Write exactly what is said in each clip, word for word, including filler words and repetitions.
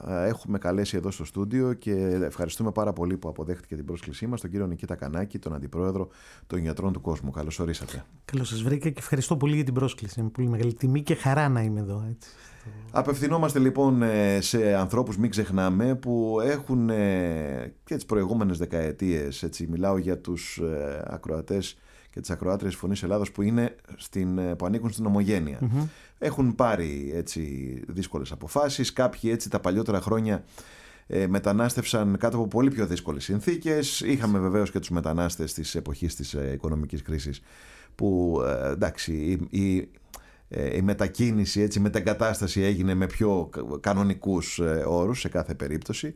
έχουμε καλέσει εδώ στο στούντιο και ευχαριστούμε πάρα πολύ που αποδέχτηκε την πρόσκλησή μας τον κύριο Νικήτα Κανάκη, τον Αντιπρόεδρο των Γιατρών του Κόσμου. Καλώς ορίσατε. Καλώς σας βρήκα και ευχαριστώ πολύ για την πρόσκληση. Είναι πολύ μεγάλη τιμή και χαρά να είμαι εδώ. Έτσι. Απευθυνόμαστε λοιπόν σε ανθρώπους, μην ξεχνάμε, που έχουν και τις προηγούμενες δεκαετίες, έτσι, μιλάω για τους ακροατές και τις ακροάτριες Φωνής Ελλάδος που, είναι στην, που ανήκουν στην Ομογένεια. Mm-hmm. Έχουν πάρει έτσι δύσκολες αποφάσεις. Κάποιοι έτσι τα παλιότερα χρόνια ε, μετανάστευσαν κάτω από πολύ πιο δύσκολες συνθήκες. Είχαμε βεβαίως και τους μετανάστες της εποχής της ε, οικονομικής κρίσης που ε, εντάξει η, η, ε, η μετακίνηση, έτσι, η μετεγκατάσταση έγινε με πιο κανονικούς ε, όρους σε κάθε περίπτωση.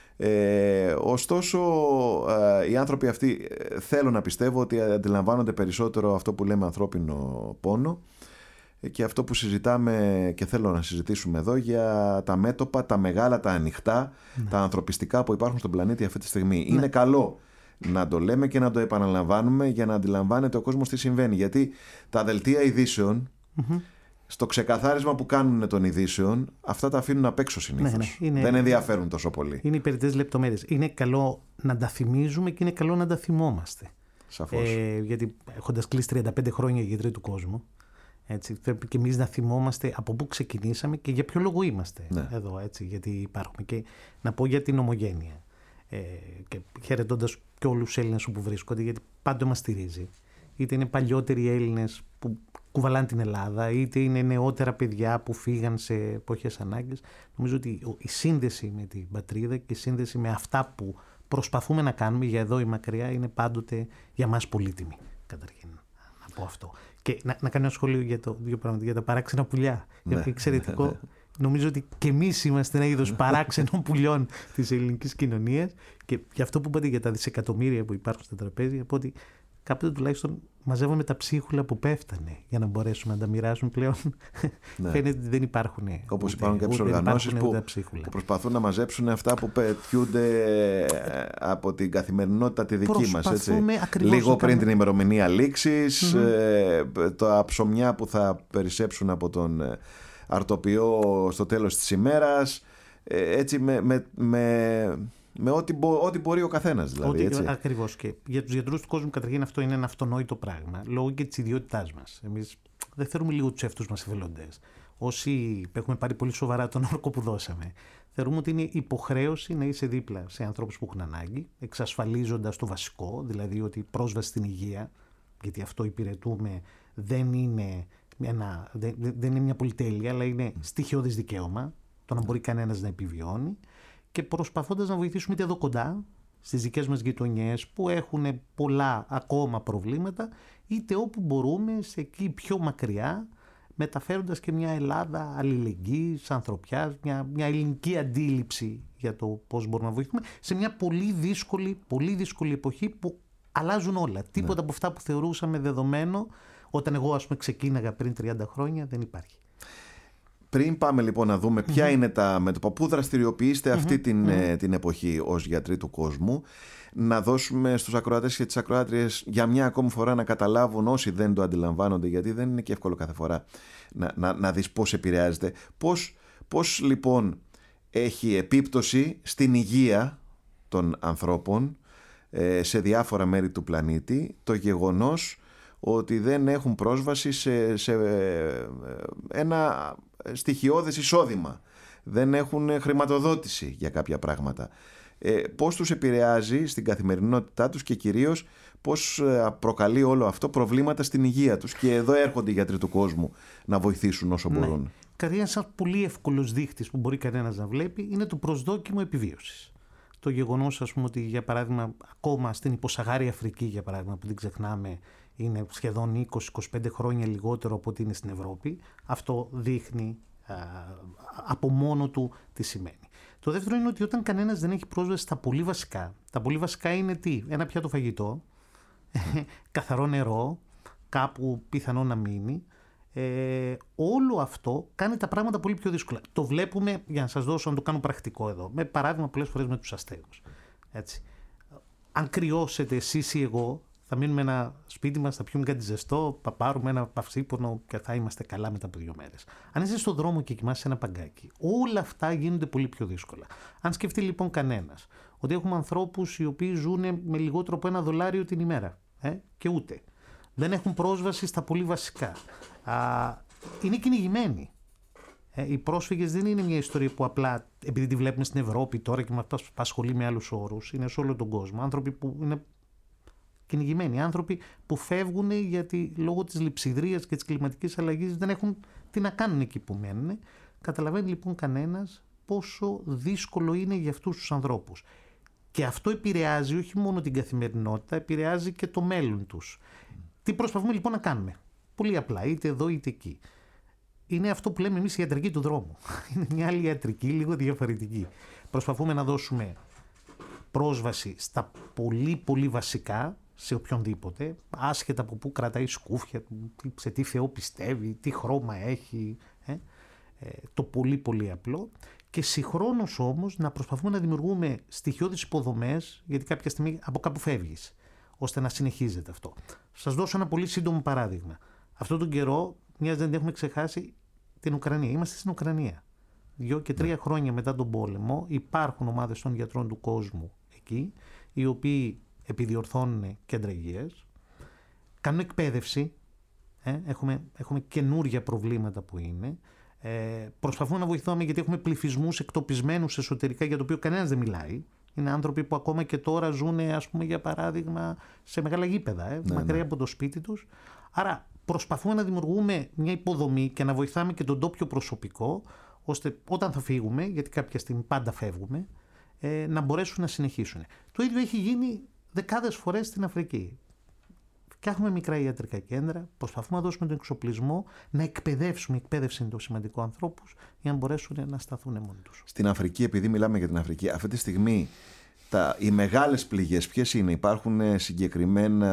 Ε, ωστόσο ε, οι άνθρωποι αυτοί ε, θέλω να πιστεύω ότι αντιλαμβάνονται περισσότερο αυτό που λέμε ανθρώπινο πόνο ε, και αυτό που συζητάμε και θέλω να συζητήσουμε εδώ για τα μέτωπα, τα μεγάλα, τα ανοιχτά, ναι. τα ανθρωπιστικά που υπάρχουν στον πλανήτη αυτή τη στιγμή. Ναι. Είναι καλό να το λέμε και να το επαναλαμβάνουμε για να αντιλαμβάνεται ο κόσμος τι συμβαίνει, γιατί τα δελτία ειδήσεων mm-hmm. στο ξεκαθάρισμα που κάνουν των ειδήσεων, αυτά τα αφήνουν απ' έξω συνήθως. Ναι, ναι, είναι, δεν ενδιαφέρουν τόσο πολύ. Είναι οι περιττές λεπτομέρειες. Είναι καλό να τα θυμίζουμε και είναι καλό να τα θυμόμαστε. Σαφώς. Ε, γιατί έχοντας κλείσει τριάντα πέντε χρόνια γιατροί του κόσμου, έτσι, πρέπει και εμείς να θυμόμαστε από πού ξεκινήσαμε και για ποιο λόγο είμαστε ναι. εδώ, έτσι, γιατί υπάρχουμε. Και να πω για την Ομογένεια. Ε, και χαιρετώντας και όλους τους Έλληνες όπου βρίσκονται, γιατί πάντα μας στηρίζει. Είτε είναι παλιότεροι Έλληνες που κουβαλάνε την Ελλάδα, είτε είναι νεότερα παιδιά που φύγαν σε εποχές ανάγκες. Νομίζω ότι η σύνδεση με την πατρίδα και η σύνδεση με αυτά που προσπαθούμε να κάνουμε για εδώ ή μακριά είναι πάντοτε για μας πολύτιμη. Καταρχήν να πω αυτό. Και να, να κάνω ένα σχόλιο για, το, δύο πράγματα, για τα παράξενα πουλιά. Ναι, είναι εξαιρετικό. Ναι, ναι. Νομίζω ότι και εμείς είμαστε ένα είδος παράξενων πουλιών της ελληνικής κοινωνίας και για αυτό που είπατε για τα δισεκατομμύρια που υπάρχουν στα τραπέζια, από ότι κάποτε τουλάχιστον μαζεύαμε τα ψίχουλα που πέφτανε για να μπορέσουμε να τα μοιράσουμε πλέον. Ναι. Φαίνεται ότι δεν υπάρχουν. Όπως υπάρχουν κάποιες οργανώσεις που, που προσπαθούν να μαζέψουν αυτά που πετιούνται από την καθημερινότητα τη δική μας. Έτσι. Λίγο πριν την ημερομηνία λήξης, mm-hmm. τα ψωμιά που θα περισσέψουν από τον αρτοποιό στο τέλος της ημέρας. Έτσι με... με, με με ό,τι, μπο, ό,τι μπορεί ο καθένας δηλαδή. Ό,τι, ακριβώς. Και για τους γιατρούς του κόσμου, καταρχήν, αυτό είναι ένα αυτονόητο πράγμα. Λόγω και της ιδιότητάς μας. Εμείς δεν θέλουμε λίγο τους εαυτούς μας εθελοντές. Όσοι έχουμε πάρει πολύ σοβαρά τον όρκο που δώσαμε, θεωρούμε ότι είναι υποχρέωση να είσαι δίπλα σε ανθρώπους που έχουν ανάγκη, εξασφαλίζοντας το βασικό, δηλαδή ότι η πρόσβαση στην υγεία, γιατί αυτό υπηρετούμε, δεν είναι, ένα, δεν, δεν είναι μια πολυτέλεια, αλλά είναι στοιχειώδης δικαίωμα, το να μπορεί κανένας να επιβιώνει. Και προσπαθώντας να βοηθήσουμε είτε εδώ κοντά, στις δικές μας γειτονιές που έχουν πολλά ακόμα προβλήματα, είτε όπου μπορούμε, σε εκεί πιο μακριά, μεταφέροντας και μια Ελλάδα αλληλεγγύης, ανθρωπιάς, μια, μια ελληνική αντίληψη για το πώς μπορούμε να βοηθούμε, σε μια πολύ δύσκολη, πολύ δύσκολη εποχή που αλλάζουν όλα. Τίποτα ναι. από αυτά που θεωρούσαμε δεδομένο, όταν εγώ ας πούμε ξεκίναγα πριν τριάντα χρόνια, δεν υπάρχει. Πριν πάμε λοιπόν να δούμε ποια mm-hmm. είναι τα μέτωπα, πού δραστηριοποιείστε mm-hmm. αυτή την, mm-hmm. την εποχή ως γιατροί του κόσμου, να δώσουμε στους ακροατές και τις ακροάτριες για μια ακόμη φορά να καταλάβουν, όσοι δεν το αντιλαμβάνονται, γιατί δεν είναι και εύκολο κάθε φορά να, να, να δεις πώς επηρεάζεται. Πώς, πώς λοιπόν έχει επίπτωση στην υγεία των ανθρώπων ε, σε διάφορα μέρη του πλανήτη το γεγονός ότι δεν έχουν πρόσβαση σε, σε ένα στοιχειώδες εισόδημα, δεν έχουν χρηματοδότηση για κάποια πράγματα. Ε, πώς τους επηρεάζει στην καθημερινότητά τους και κυρίως πώς προκαλεί όλο αυτό προβλήματα στην υγεία τους, και εδώ έρχονται οι γιατροί του κόσμου να βοηθήσουν όσο ναι. μπορούν. Καταρχήν, ένας πολύ εύκολος δείχτης που μπορεί κανένας να βλέπει είναι το προσδόκιμο επιβίωσης. Το γεγονός, ας πούμε, ότι για παράδειγμα ακόμα στην υποσαχάρια Αφρική, για παράδειγμα, που δεν ξεχνάμε, είναι σχεδόν είκοσι με είκοσι πέντε χρόνια λιγότερο από ό,τι είναι στην Ευρώπη. Αυτό δείχνει α, από μόνο του τι σημαίνει. Το δεύτερο είναι ότι όταν κανένας δεν έχει πρόσβαση στα πολύ βασικά, τα πολύ βασικά είναι τι? Ένα πιάτο φαγητό, καθαρό νερό, κάπου πιθανό να μείνει. Ε, όλο αυτό κάνει τα πράγματα πολύ πιο δύσκολα. Το βλέπουμε, για να σας δώσω, να το κάνω πρακτικό εδώ, με παράδειγμα πολλές φορές με τους αστέγους. Έτσι. Αν κρυώσετε εσείς ή εγώ, θα μείνουμε ένα σπίτι μας, θα πιούμε κάτι ζεστό, θα πάρουμε ένα παυσίπονο και θα είμαστε καλά μετά από δύο μέρες. Αν είσαι στον δρόμο και κοιμάσαι σε ένα παγκάκι, όλα αυτά γίνονται πολύ πιο δύσκολα. Αν σκεφτεί λοιπόν κανένας ότι έχουμε ανθρώπους οι οποίοι ζουν με λιγότερο από ένα δολάριο την ημέρα, ε, και ούτε. Δεν έχουν πρόσβαση στα πολύ βασικά. Α, είναι κυνηγημένοι. Ε, οι πρόσφυγες δεν είναι μια ιστορία που απλά επειδή τη βλέπουμε στην Ευρώπη τώρα και μας απασχολεί με άλλους όρους. Είναι σε όλο τον κόσμο. Άνθρωποι που είναι κυνηγημένοι. Άνθρωποι που φεύγουν γιατί λόγω της λειψιδρίας και της κλιματικής αλλαγής δεν έχουν τι να κάνουν εκεί που μένουν. Καταλαβαίνει λοιπόν κανένας πόσο δύσκολο είναι για αυτούς τους ανθρώπους. Και αυτό επηρεάζει όχι μόνο την καθημερινότητα, επηρεάζει και το μέλλον τους. Τι προσπαθούμε λοιπόν να κάνουμε? Πολύ απλά, είτε εδώ είτε εκεί. Είναι αυτό που λέμε εμείς η ιατρική του δρόμου. Είναι μια άλλη ιατρική, λίγο διαφορετική. Προσπαθούμε να δώσουμε πρόσβαση στα πολύ πολύ βασικά, σε οποιονδήποτε, άσχετα από πού κρατάει σκούφια, σε τι Θεό πιστεύει, τι χρώμα έχει, ε, ε, το πολύ πολύ απλό. Και συγχρόνως όμως να προσπαθούμε να δημιουργούμε στοιχειώδεις υποδομές, γιατί κάποια στιγμή από κάπου φεύγεις, ώστε να συνεχίζεται αυτό. Σας δώσω ένα πολύ σύντομο παράδειγμα. Αυτόν τον καιρό, μιας δεν έχουμε ξεχάσει την Ουκρανία. Είμαστε στην Ουκρανία. Δύο και τρία χρόνια μετά τον πόλεμο υπάρχουν ομάδες των γιατρών του κόσμου εκεί, οι οποίοι επιδιορθώνουν κέντρα υγείας, κάνουν εκπαίδευση, ε, έχουμε, έχουμε καινούρια προβλήματα που είναι, ε, προσπαθούμε να βοηθάμε γιατί έχουμε πληθυσμούς εκτοπισμένους εσωτερικά για το οποίο κανένας δεν μιλάει. Είναι άνθρωποι που ακόμα και τώρα ζουν, ας πούμε, για παράδειγμα, σε μεγάλα γήπεδα, ε, ναι, μακριά ναι. από το σπίτι τους. Άρα προσπαθούμε να δημιουργούμε μια υποδομή και να βοηθάμε και τον ντόπιο προσωπικό, ώστε όταν θα φύγουμε, γιατί κάποια στιγμή πάντα φεύγουμε, ε, να μπορέσουν να συνεχίσουν. Το ίδιο έχει γίνει δεκάδες φορές στην Αφρική. Φτιάχνουμε μικρά ιατρικά κέντρα, προσπαθούμε να δώσουμε τον εξοπλισμό, να εκπαιδεύσουμε, η εκπαίδευση είναι το σημαντικό, ανθρώπους, για να μπορέσουν να σταθούν μόνοι τους. Στην Αφρική, επειδή μιλάμε για την Αφρική, αυτή τη στιγμή τα, οι μεγάλες πληγές ποιες είναι? Υπάρχουν συγκεκριμένα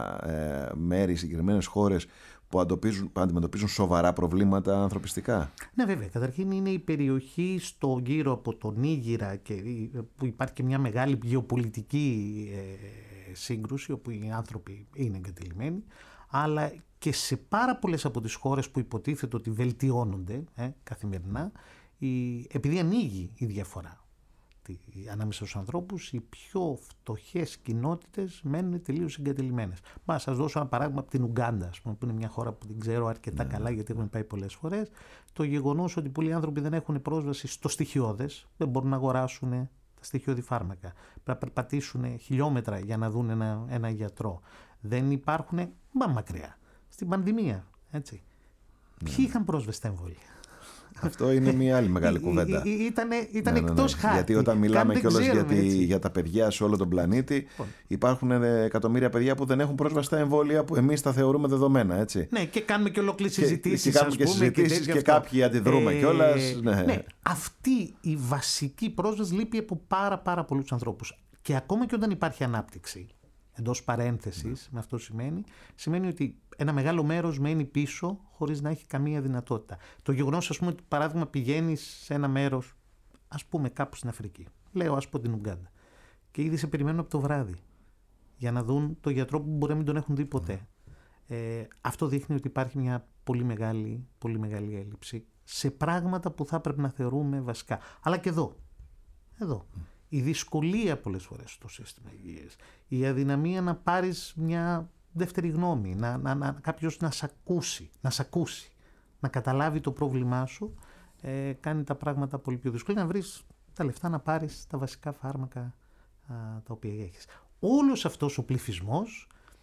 ε, μέρη, συγκεκριμένες χώρες που αντιμετωπίζουν, που αντιμετωπίζουν σοβαρά προβλήματα ανθρωπιστικά? Ναι, βέβαια. Καταρχήν είναι η περιοχή στο γύρο από τον Νίγηρα και που υπάρχει και μια μεγάλη γεωπολιτική ε, σύγκρουση όπου οι άνθρωποι είναι εγκατελειμμένοι, αλλά και σε πάρα πολλές από τις χώρες που υποτίθεται ότι βελτιώνονται ε, καθημερινά, η, επειδή ανοίγει η διαφορά ανάμεσα στους ανθρώπους, οι πιο φτωχές κοινότητες μένουν τελείως εγκατελειμμένες. Μα σας δώσω ένα παράδειγμα από την Ουγκάντα, ας πούμε, που είναι μια χώρα που την ξέρω αρκετά ναι. καλά γιατί έχουμε πάει πολλές φορές. Το γεγονός ότι πολλοί άνθρωποι δεν έχουν πρόσβαση στο στοιχειώδες, δεν μπορούν να αγοράσουν τα στοιχειώδη φάρμακα, πρέπει να περπατήσουν χιλιόμετρα για να δουν ένα, ένα γιατρό. Δεν υπάρχουν, μα μακριά, στην πανδημία, έτσι. Ναι. Ποιοι είχαν πρόσβαση στα εμβόλια? Αυτό είναι μια άλλη μεγάλη κουβέντα. Ήταν, ήταν ναι, ναι, ναι. εκτός χάρτη. Γιατί όταν μιλάμε κιόλας για, για τα παιδιά σε όλο τον πλανήτη, λοιπόν, υπάρχουν εκατομμύρια παιδιά που δεν έχουν πρόσβαση στα εμβόλια που εμείς τα θεωρούμε δεδομένα. Έτσι. Ναι, και κάνουμε και ολόκληρες συζητήσεις. Και, και κάνουμε και συζητήσεις και, και κάποιοι αντιδρούμε ε, κιόλας. Ναι. Ναι, αυτή η βασική πρόσβαση λείπει από πάρα, πάρα πολλούς ανθρώπους. Και ακόμα και όταν υπάρχει ανάπτυξη, εντός παρένθεσης, mm. με αυτό σημαίνει, σημαίνει ότι ένα μεγάλο μέρος μένει πίσω χωρίς να έχει καμία δυνατότητα. Το γεγονός, ας πούμε, ότι παράδειγμα πηγαίνεις σε ένα μέρος, ας πούμε κάπου στην Αφρική, λέω ας πω την Ουγκάντα, και ήδη σε περιμένουν από το βράδυ για να δουν το γιατρό που μπορεί να μην τον έχουν δει ποτέ. Mm. Ε, αυτό δείχνει ότι υπάρχει μια πολύ μεγάλη, πολύ μεγάλη έλλειψη σε πράγματα που θα έπρεπε να θεωρούμε βασικά. Αλλά και εδώ, εδώ. Mm. Η δυσκολία πολλές φορές στο σύστημα υγείας, η αδυναμία να πάρεις μια δεύτερη γνώμη, να, να, να, κάποιος να σ' ακούσει, να σ' ακούσει, να καταλάβει το πρόβλημά σου, ε, κάνει τα πράγματα πολύ πιο δύσκολα, να βρεις τα λεφτά να πάρεις τα βασικά φάρμακα α, τα οποία έχεις. Όλος αυτός ο πληθυσμός,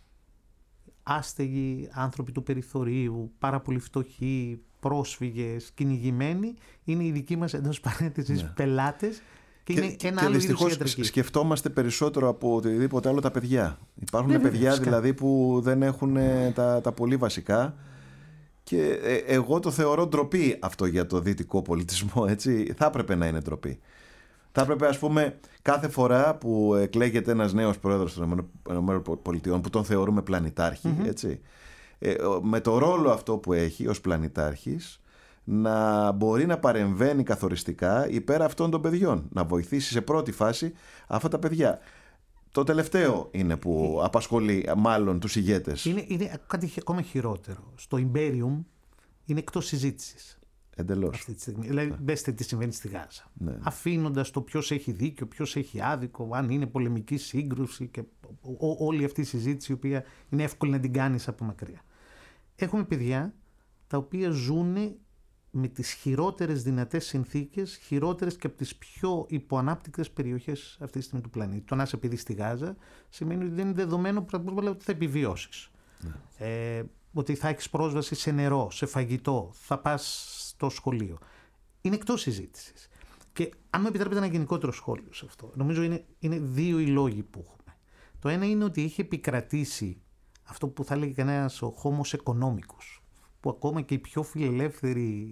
άστεγοι, άνθρωποι του περιθωρίου, πάρα πολύ φτωχοί, πρόσφυγες, κυνηγημένοι, είναι οι δικοί μας εντός παρένθεσης ναι. πελάτες. Και, και, είναι ένα και δυστυχώς σκεφτόμαστε περισσότερο από οτιδήποτε άλλο τα παιδιά. Υπάρχουν ναι, παιδιά βέβαια, δηλαδή που δεν έχουν τα, τα πολύ βασικά και ε, εγώ το θεωρώ ντροπή αυτό για το δυτικό πολιτισμό, έτσι. Θα έπρεπε να είναι ντροπή. Θα έπρεπε, ας πούμε, κάθε φορά που εκλέγεται ένας νέος πρόεδρος των ΗΠΑ που τον θεωρούμε πλανητάρχη, mm-hmm. έτσι, ε, με το ρόλο αυτό που έχει ως πλανητάρχης, να μπορεί να παρεμβαίνει καθοριστικά υπέρ αυτών των παιδιών, να βοηθήσει σε πρώτη φάση αυτά τα παιδιά. Το τελευταίο είναι που απασχολεί μάλλον τους ηγέτες. Είναι, είναι κάτι ακόμα χειρότερο. Στο Imperium είναι εκτός συζήτησης. Εντελώς. Αυτή τη στιγμή. Δηλαδή, μπέστε τι συμβαίνει στη Γάζα. Ναι. Αφήνοντας το ποιος έχει δίκιο, ποιος έχει άδικο, αν είναι πολεμική σύγκρουση και ό, όλη αυτή η συζήτηση, η οποία είναι εύκολη να την κάνεις από μακριά. Έχουμε παιδιά τα οποία ζουν με τις χειρότερες δυνατές συνθήκες, χειρότερες και από τις πιο υποανάπτυκτες περιοχές αυτή τη στιγμή του πλανήτη. Το να είσαι παιδί στη Γάζα σημαίνει ότι δεν είναι δεδομένο ότι θα επιβιώσεις. Ναι. Ε, ότι θα έχεις πρόσβαση σε νερό, σε φαγητό, θα πας στο σχολείο. Είναι εκτός συζήτησης. Και αν μου επιτρέπετε ένα γενικότερο σχόλιο σε αυτό, νομίζω είναι, είναι δύο οι λόγοι που έχουμε. Το ένα είναι ότι έχει επικρατήσει αυτό που θα έλεγε κανένας ο Homo economicus, που ακόμα και οι πιο φιλελεύθεροι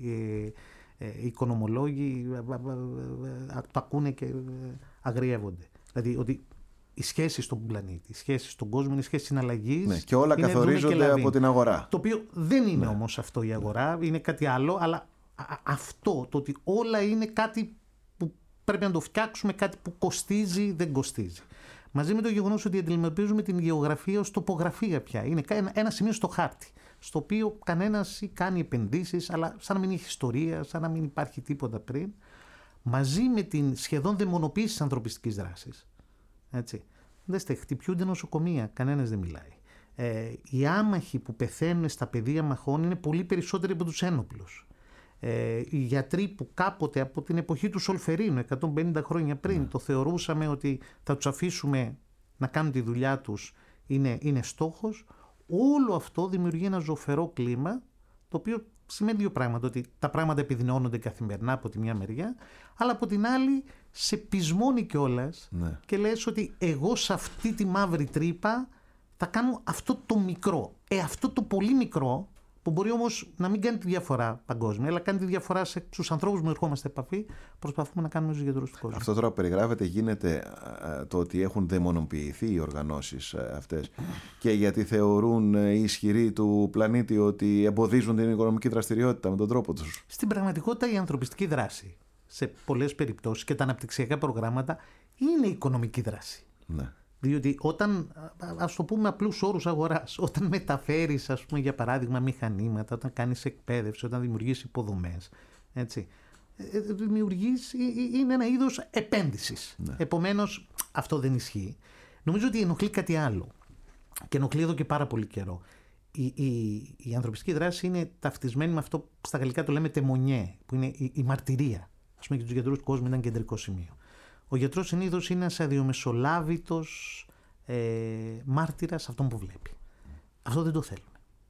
ε, ε, οικονομολόγοι ε, ε, ε, το ακούνε και ε, αγριεύονται. Δηλαδή ότι οι σχέσεις στον πλανήτη, οι σχέσεις στον κόσμο είναι σχέσεις συναλλαγής. Ναι, και όλα καθορίζονται και από την αγορά. Το οποίο δεν είναι ναι. όμως αυτό η αγορά, είναι κάτι άλλο, αλλά αυτό το ότι όλα είναι κάτι που πρέπει να το φτιάξουμε, κάτι που κοστίζει, δεν κοστίζει. Μαζί με το γεγονός ότι αντιμετωπίζουμε την γεωγραφία ως τοπογραφία πια. Είναι ένα σημείο στο χάρτη, στο οποίο κανένας κάνει επενδύσεις, αλλά σαν να μην έχει ιστορία, σαν να μην υπάρχει τίποτα πριν. Μαζί με την σχεδόν δαιμονοποίηση της ανθρωπιστικής δράσης. Έτσι. Δέστε, χτυπιούνται νοσοκομεία, κανένας δεν μιλάει. Ε, οι άμαχοι που πεθαίνουν στα πεδία μαχών είναι πολύ περισσότεροι από τους ένοπλους. Ε, οι γιατροί που κάποτε από την εποχή του Σολφερίνου, εκατόν πενήντα χρόνια πριν, ναι. το θεωρούσαμε ότι θα τους αφήσουμε να κάνουν τη δουλειά τους, είναι, είναι στόχος. Όλο αυτό δημιουργεί ένα ζωφερό κλίμα, το οποίο σημαίνει δύο πράγματα. Ότι τα πράγματα επιδεινώνονται καθημερινά από τη μια μεριά, αλλά από την άλλη σε πεισμώνει κιόλας ναι. και λες ότι εγώ σε αυτή τη μαύρη τρύπα θα κάνω αυτό το μικρό. Ε, αυτό το πολύ μικρό, που μπορεί όμως να μην κάνει τη διαφορά παγκόσμια, αλλά κάνει τη διαφορά στους ανθρώπους που ερχόμαστε επαφή, προσπαθούμε να κάνουμε στους γιατρούς του κόσμου. Αυτό τώρα που περιγράφεται γίνεται το ότι έχουν δαιμονοποιηθεί οι οργανώσεις αυτές και γιατί θεωρούν οι ισχυροί του πλανήτη ότι εμποδίζουν την οικονομική δραστηριότητα με τον τρόπο τους. Στην πραγματικότητα η ανθρωπιστική δράση σε πολλές περιπτώσεις και τα αναπτυξιακά προγράμματα είναι οικονομική δράση. Ναι. Διότι όταν, ας το πούμε απλούς όρους αγοράς, όταν μεταφέρεις, ας πούμε, για παράδειγμα μηχανήματα, όταν κάνεις εκπαίδευση, όταν δημιουργείς υποδομές, έτσι, δημιουργείς, είναι ένα είδος επένδυσης. Ναι. Επομένως, αυτό δεν ισχύει. Νομίζω ότι ενοχλεί κάτι άλλο και ενοχλεί εδώ και πάρα πολύ καιρό. Η, η, η ανθρωπιστική δράση είναι ταυτισμένη με αυτό που στα γαλλικά το λέμε τεμονιέ, που είναι η, η μαρτυρία. Ας πούμε, για τους γιατρούς του κόσμου ήταν κεντρικό σημείο. Ο γιατρός συνήθως είναι ένας αδιομεσολάβητος ε, μάρτυρας αυτόν που βλέπει. Αυτό δεν το θέλουμε.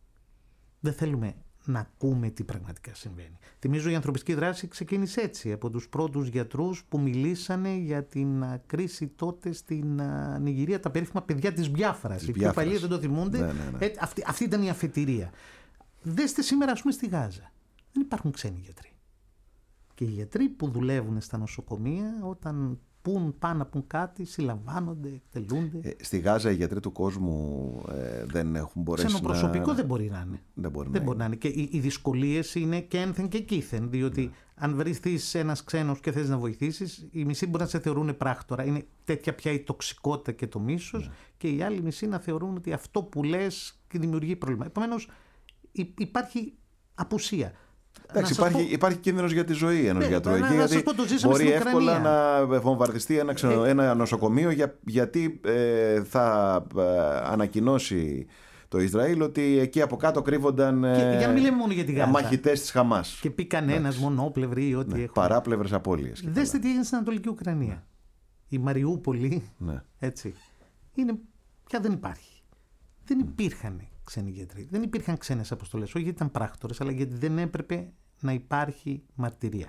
Δεν θέλουμε να ακούμε τι πραγματικά συμβαίνει. Θυμίζω η ανθρωπιστική δράση ξεκίνησε έτσι, από τους πρώτους γιατρούς που μιλήσανε για την κρίση τότε στην Νιγηρία, τα περίφημα παιδιά της Μπιάφρας. Οι πιο παλιοί δεν το θυμούνται. Ναι, ναι, ναι. Ε, αυτή, αυτή ήταν η αφετηρία. Δέστε σήμερα, ας πούμε, στη Γάζα. Δεν υπάρχουν ξένοι γιατροί. Και οι γιατροί που δουλεύουν στα νοσοκομεία, όταν πουν, πάνε να πουν κάτι, συλλαμβάνονται, εκτελούνται. Ε, στη Γάζα οι γιατροί του κόσμου ε, δεν έχουν μπορέσει να... Ξενοπροσωπικό δεν μπορεί να είναι. Δεν μπορεί, δεν να, μπορεί είναι. να είναι. Και οι, οι δυσκολίες είναι και ένθεν και κήθεν. Διότι ναι. αν βρεθείς ένας ξένος και θες να βοηθήσεις, οι μισοί μπορεί να σε θεωρούν πράκτορα. Είναι τέτοια πια η τοξικότητα και το μίσος, ναι. και οι άλλοι μισοί να θεωρούν ότι αυτό που λες δημιουργεί πρόβλημα. Επομένως, υπάρχει απουσία. Εντάξει, υπάρχει, πω... υπάρχει κίνδυνος για τη ζωή ενός ναι, γιατρού να, εκεί, να, γιατί πω, μπορεί εύκολα να βομβαρδιστεί ένα, ξενο, ε, ένα νοσοκομείο για, γιατί ε, θα ε, ανακοινώσει το Ισραήλ ότι εκεί από κάτω κρύβονταν ε, για να μην λέμε μόνο για τη Γάζα. Μαχητές της Χαμάς. Και πει κανένας μονόπλευρη ή ό,τι ναι, έχουν. Παράπλευρες απώλειες. Δέστε τι έγινε στην Ανατολική Ουκρανία. Ναι. Η Μαριούπολη, ναι. έτσι, είναι, πια δεν υπάρχει. Δεν υπήρχαν ξένοι γιατροί. Δεν υπήρχαν ξένες αποστολές, όχι γιατί ήταν πράκτορες, αλλά γιατί δεν έπρεπε να υπάρχει μαρτυρία.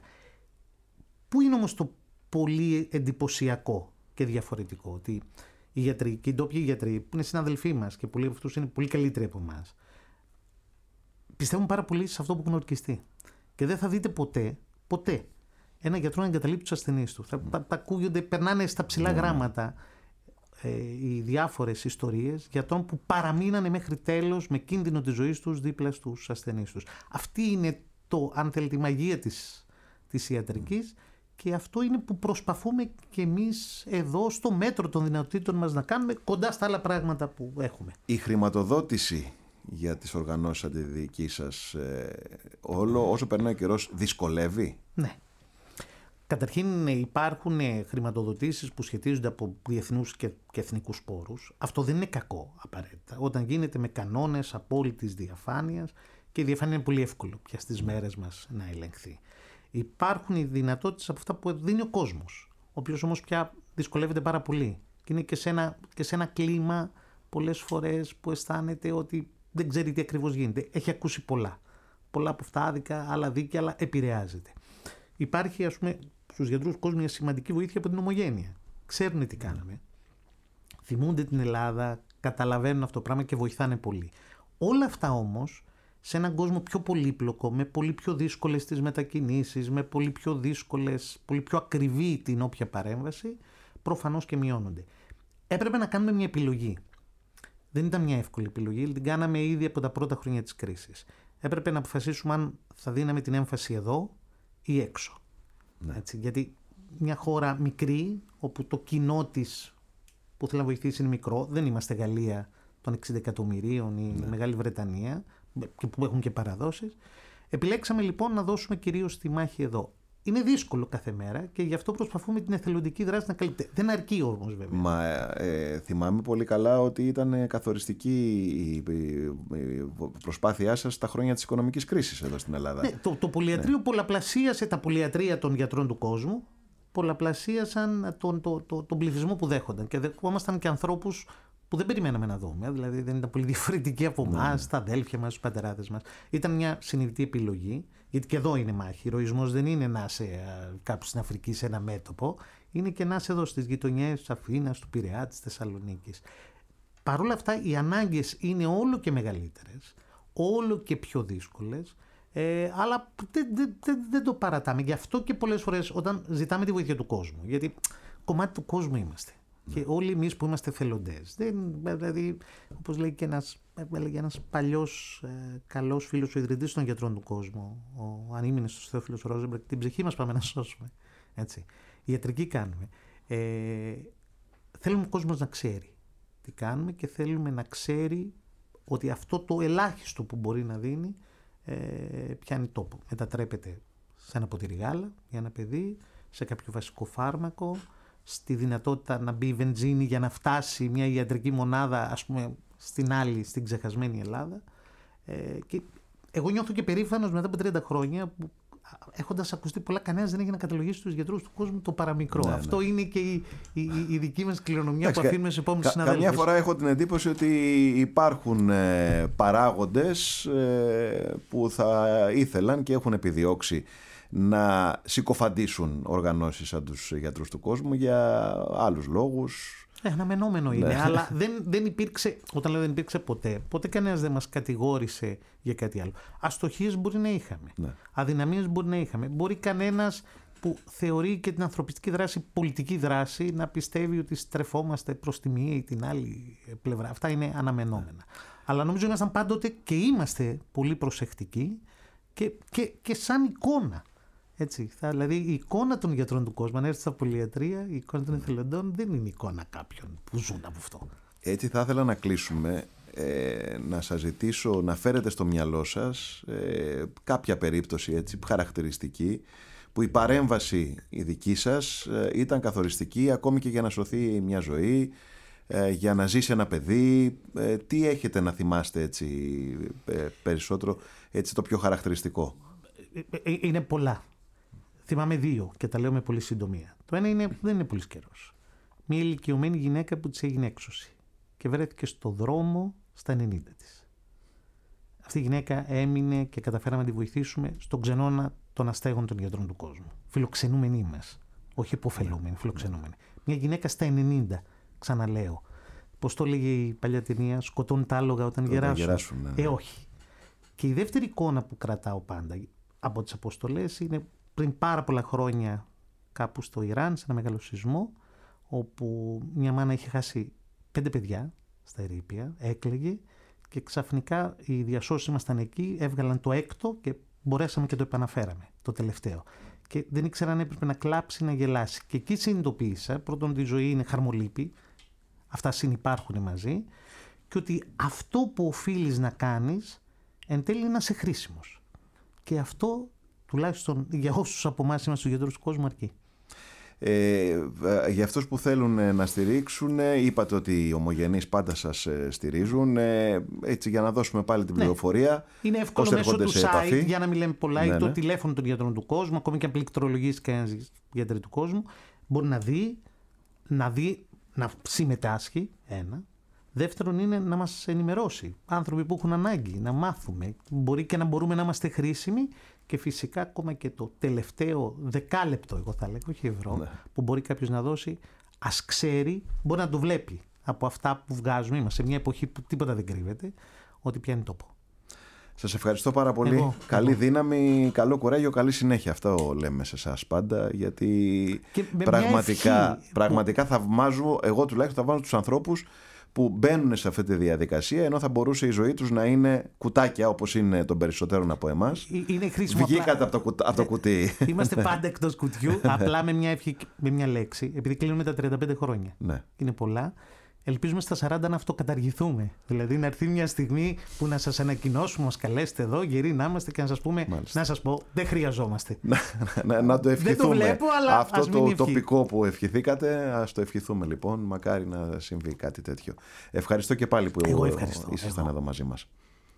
Πού είναι όμως το πολύ εντυπωσιακό και διαφορετικό, ότι οι γιατροί και οι ντόπιοι γιατροί, που είναι συναδελφοί μας και πολλοί από αυτούς είναι πολύ καλύτεροι από εμάς, πιστεύουν πάρα πολύ σε αυτό που έχουν ορκιστεί. Και δεν θα δείτε ποτέ, ποτέ, ένα γιατρό να εγκαταλείπει τους ασθενείς του. Θα τα, τα ακούγονται, περνάνε στα ψηλά mm. γράμματα οι διάφορες ιστορίες γιατρών που παραμείνανε μέχρι τέλος με κίνδυνο της ζωής τους δίπλα στους ασθενείς τους. Αυτή είναι το, αν θέλετε, η μαγεία της, της ιατρικής Και αυτό είναι που προσπαθούμε και εμείς εδώ στο μέτρο των δυνατοτήτων μας να κάνουμε, κοντά στα άλλα πράγματα που έχουμε. Η χρηματοδότηση για τις οργανώσεις σαν τη δική σας, ε, όλο όσο περνάει ο καιρός δυσκολεύει? Ναι. Καταρχήν υπάρχουν χρηματοδοτήσεις που σχετίζονται από διεθνούς και, και εθνικούς πόρους. Αυτό δεν είναι κακό απαραίτητα. Όταν γίνεται με κανόνες απόλυτης διαφάνειας, και η διαφάνεια είναι πολύ εύκολο πια στις μέρες μας να ελεγχθεί. Υπάρχουν οι δυνατότητες από αυτά που δίνει ο κόσμος, ο οποίος όμως πια δυσκολεύεται πάρα πολύ. Και είναι και σε ένα, και σε ένα κλίμα πολλές φορές που αισθάνεται ότι δεν ξέρει τι ακριβώς γίνεται. Έχει ακούσει πολλά. Πολλά από αυτά άδικα, άλλα δίκαια, αλλά επηρεάζεται. Υπάρχει, ας πούμε, στους γιατρούς του κόσμου μια σημαντική βοήθεια από την ομογένεια. Ξέρουν τι κάναμε. Θυμούνται την Ελλάδα, καταλαβαίνουν αυτό το πράγμα και βοηθάνε πολύ. Όλα αυτά όμως, σε έναν κόσμο πιο πολύπλοκο, με πολύ πιο δύσκολες τις μετακινήσεις, με πολύ πιο δύσκολες, πολύ πιο ακριβή την όποια παρέμβαση, προφανώς και μειώνονται. Έπρεπε να κάνουμε μια επιλογή. Δεν ήταν μια εύκολη επιλογή, την κάναμε ήδη από τα πρώτα χρόνια της κρίσης. Έπρεπε να αποφασίσουμε αν θα δίναμε την έμφαση εδώ ή έξω. Ναι. Έτσι, γιατί μια χώρα μικρή, όπου το κοινό της που θέλει να βοηθήσει είναι μικρό, δεν είμαστε Γαλλία των εξήντα εκατομμυρίων ή ναι. Μεγάλη Βρετανία, που έχουν και παραδόσεις. Επιλέξαμε λοιπόν να δώσουμε κυρίως τη μάχη εδώ. Είναι δύσκολο κάθε μέρα και γι' αυτό προσπαθούμε την εθελοντική δράση να καλύπτει. Δεν αρκεί όμως βέβαια. Μα ε, θυμάμαι πολύ καλά ότι ήταν καθοριστική η, η, η προσπάθειά σας στα χρόνια της οικονομικής κρίσης εδώ στην Ελλάδα. Ναι, το, το πολυιατρείο ναι. πολλαπλασίασε τα πολυιατρεία των γιατρών του κόσμου, πολλαπλασίασαν τον, το, το, τον πληθυσμό που δέχονταν και δεχόμασταν και ανθρώπους που δεν περιμέναμε να δούμε, δηλαδή δεν ήταν πολύ διαφορετικοί από εμάς, ναι. τα αδέλφια μας, τους πατεράδες μας. Ήταν μια συνειδητή επιλογή, γιατί και εδώ είναι μάχη. Ηρωισμός δεν είναι να είσαι κάπου στην Αφρική σε ένα μέτωπο, είναι και να είσαι εδώ στις γειτονιές της Αθήνας, του Πειραιά, της Θεσσαλονίκης. Παρ' όλα αυτά οι ανάγκες είναι όλο και μεγαλύτερες, όλο και πιο δύσκολες, ε, αλλά δεν, δεν, δεν, δεν το παρατάμε. Γι' αυτό και πολλές φορές όταν ζητάμε τη βοήθεια του κόσμου, γιατί κομμάτι του κόσμου είμαστε. Και όλοι εμείς που είμαστε εθελοντές. Δηλαδή, όπως λέει και ένας, έλεγε ένας παλιός ε, καλός φίλος, ο ιδρυτής των γιατρών του κόσμου, ο ανήμινος Θεόφιλος Ρόζεμπεργκ, την ψυχή μας πάμε να σώσουμε. Έτσι. Η ιατρική κάνουμε. Ε, θέλουμε ο κόσμος να ξέρει τι κάνουμε και θέλουμε να ξέρει ότι αυτό το ελάχιστο που μπορεί να δίνει ε, πιάνει τόπο. Μετατρέπεται σε ένα ποτήρι γάλα για ένα παιδί, σε κάποιο βασικό φάρμακο, στη δυνατότητα να μπει η βενζίνη για να φτάσει μια ιατρική μονάδα, ας πούμε, στην άλλη, στην ξεχασμένη Ελλάδα. Ε, και εγώ νιώθω και περήφανος μετά από τριάντα χρόνια που, έχοντας ακουστεί πολλά, κανένας δεν έχει να καταλογίσει τους γιατρούς του κόσμου το παραμικρό. Ναι, Αυτό ναι. είναι και η, η, η δική μας κληρονομιά που αφήνουμε στους επόμενους συναδέλφους. Καμιά φορά έχω την εντύπωση ότι υπάρχουν ε, παράγοντες ε, που θα ήθελαν και έχουν επιδιώξει να συκοφαντήσουν οργανώσεις σαν τους γιατρούς του κόσμου για άλλους λόγους. Ε, αναμενόμενο είναι, ναι. αλλά δεν, δεν υπήρξε, όταν λέω δεν υπήρξε ποτέ, ποτέ κανένας δεν μας κατηγόρησε για κάτι άλλο. Αστοχίες μπορεί να είχαμε, ναι. αδυναμίες μπορεί να είχαμε. Μπορεί κανένας που θεωρεί και την ανθρωπιστική δράση πολιτική δράση να πιστεύει ότι στρεφόμαστε προς τη μία ή την άλλη πλευρά. Αυτά είναι αναμενόμενα. Ναι. Αλλά νομίζω ήμασταν πάντοτε και είμαστε πολύ προσεκτικοί και, και, και σαν εικόνα. Έτσι, θα, δηλαδή η εικόνα των γιατρών του κόσμου, αν έρθει στα πολυιατρία, η εικόνα των εθελοντών δεν είναι η εικόνα κάποιων που ζουν από αυτό. Έτσι θα ήθελα να κλείσουμε, ε, να σας ζητήσω να φέρετε στο μυαλό σας ε, κάποια περίπτωση έτσι, χαρακτηριστική, που η παρέμβαση η δική σας ε, ήταν καθοριστική ακόμη και για να σωθεί μια ζωή, ε, για να ζήσει ένα παιδί. Ε, τι έχετε να θυμάστε έτσι, ε, περισσότερο, έτσι, το πιο χαρακτηριστικό? Ε, είναι πολλά. Θυμάμαι δύο και τα λέω με πολύ συντομία. Το ένα είναι, δεν είναι πολύ καιρός. Μια ηλικιωμένη γυναίκα που της έγινε έξωση και βρέθηκε στο δρόμο στα ενενήντα της. Αυτή η γυναίκα έμεινε και καταφέραμε να τη βοηθήσουμε στον ξενώνα των αστέγων των γιατρών του κόσμου. Φιλοξενούμενοι μας. Όχι υποφελούμενοι, φιλοξενούμενοι. Μια γυναίκα στα ενενήντα, ξαναλέω. Πώς το έλεγε η παλιά ταινία, σκοτώνουν τα άλογα όταν γεράσουν. γεράσουν ναι. Ε, όχι. Και η δεύτερη εικόνα που κρατάω πάντα από τις αποστολές είναι πριν πάρα πολλά χρόνια κάπου στο Ιράν, σε ένα μεγάλο σεισμό, όπου μια μάνα είχε χάσει πέντε παιδιά στα ερείπια, έκλαιγε και ξαφνικά οι διασώσεις ήμασταν εκεί, έβγαλαν το έκτο και μπορέσαμε και το επαναφέραμε, το τελευταίο. και δεν ήξερα αν έπρεπε να κλάψει ή να γελάσει. Και εκεί συνειδητοποίησα πρώτον ότι η ζωή είναι χαρμολύπη, αυτά συνυπάρχουν μαζί, και ότι αυτό που οφείλεις να κάνεις εν τέλει είναι να είσαι χρήσιμος. Και αυτό, τουλάχιστον για όσους από εμάς είμαστε στους γιατρούς του κόσμου, αρκεί. Ε, για αυτούς που θέλουν να στηρίξουν, είπατε ότι οι ομογενείς πάντα σας στηρίζουν. Ε, έτσι, για να δώσουμε πάλι την πληροφορία. Ναι. Είναι εύκολο μέσω του site, επαφή. Για να μην λέμε πολλά, ναι, ή το ναι. τηλέφωνο των γιατρών του κόσμου, ακόμη και αν πληκτρολογήσει κανένας γιατροί του κόσμου, μπορεί να δει, να δει, να συμμετάσχει, ένα. Δεύτερον είναι να μας ενημερώσει. Άνθρωποι που έχουν ανάγκη να μάθουμε. Μπορεί και να μπορούμε να είμαστε χρήσιμοι, και φυσικά ακόμα και το τελευταίο δεκάλεπτο, εγώ θα λέγω, όχι ευρώ, ναι. που μπορεί κάποιος να δώσει, ας ξέρει, μπορεί να το βλέπει από αυτά που βγάζουμε. Είμαστε σε μια εποχή που τίποτα δεν κρύβεται, ότι πιάνει τόπο. Σας ευχαριστώ πάρα πολύ. Εγώ, καλή εγώ. δύναμη, καλό κουράγιο, καλή συνέχεια. Αυτό λέμε σε εσάς πάντα, γιατί πραγματικά, πραγματικά θαυμάζω, εγώ τουλάχιστον θαυμάζω τους ανθρώπους που μπαίνουν σε αυτή τη διαδικασία, ενώ θα μπορούσε η ζωή τους να είναι κουτάκια, όπως είναι των περισσότερων από εμάς. Είναι χρήσιμο. Βγήκατε από το, κουτ, από το κουτί. Είμαστε πάντα εκτός κουτιού, απλά με μια, ευχή, με μια λέξη, επειδή κλείνουμε τα τριάντα πέντε χρόνια. Ναι. Είναι πολλά. Ελπίζουμε στα σαράντα να αυτοκαταργηθούμε. Δηλαδή να έρθει μια στιγμή που να σας ανακοινώσουμε, μας καλέσετε εδώ, γεροί να είμαστε, και να σας πούμε, μάλιστα, να σας πω, δεν χρειαζόμαστε. να, να, να το ευχηθούμε. Δεν το βλέπω, αλλά αυτό ας το μην τοπικό που ευχηθήκατε, ας το ευχηθούμε λοιπόν. Μακάρι να συμβεί κάτι τέτοιο. Ευχαριστώ και πάλι που ήσασταν εδώ μαζί μας.